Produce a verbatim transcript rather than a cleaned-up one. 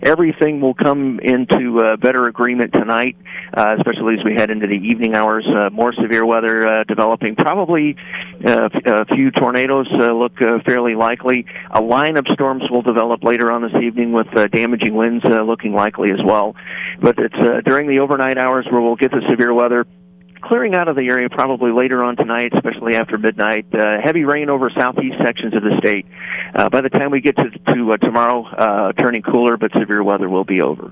Everything will come into uh, better agreement tonight, uh, especially as we head into the evening hours. Uh, more severe weather uh, developing. Probably uh, a few tornadoes uh, look uh, fairly likely. A line of storms will develop later on this evening with uh, damaging winds uh, looking likely as well. But it's uh, during the overnight hours where we'll get the severe weather clearing out of the area probably later on tonight, especially after midnight. Uh, heavy rain over southeast sections of the state. Uh, by the time we get to, to uh, tomorrow, uh, turning cooler, but severe weather will be over.